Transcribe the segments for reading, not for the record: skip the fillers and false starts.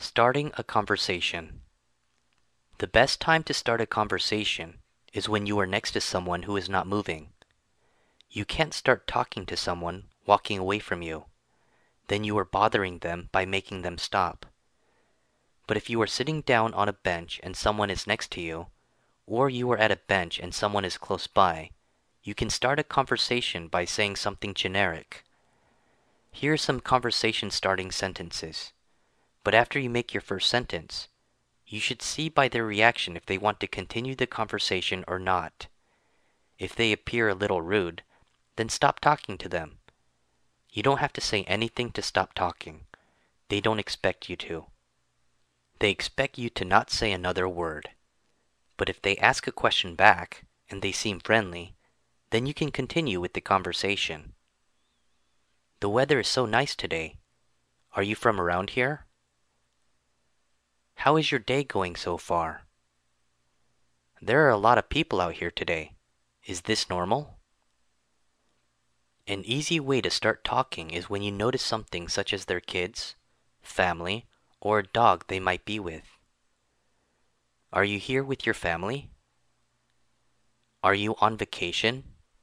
Starting a conversation. The best time to start a conversation is when you are next to someone who is not moving. You can't start talking to someone walking away from you. Then you are bothering them by making them stop. But if you are sitting down on a bench and someone is next to you, or you are at a bench and someone is close by, you can start a conversation by saying something generic. Here are some conversation starting sentences. But after you make your first sentence, you should see by their reaction if they want to continue the conversation or not. If they appear a little rude, then stop talking to them. You don't have to say anything to stop talking. They don't expect you to. They expect you to not say another word. But if they ask a question back and they seem friendly, then you can continue with the conversation. The weather is so nice today. Are you from around here? How is your day going so far? There are a lot of people out here today. Is this normal? An easy way to start talking is when you notice something such as their kids, family, or a dog they might be with. Are you here with your family? Are you on vacation?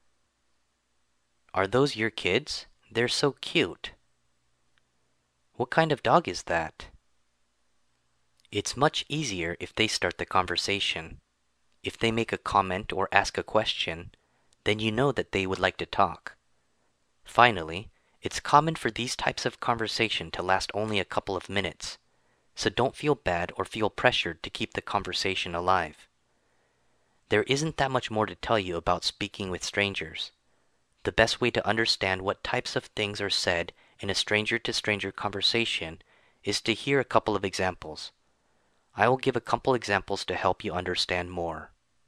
Are those your kids? They're so cute. What kind of dog is that? It's much easier if they start the conversation. If they make a comment or ask a question, then you know that they would like to talk. Finally, it's common for these types of conversation to last only a couple of minutes, so don't feel bad or feel pressured to keep the conversation alive. There isn't that much more to tell you about speaking with strangers. The best way to understand what types of things are said in a stranger-to-stranger conversation is to hear a couple of examples. I will give a couple examples to help you understand more.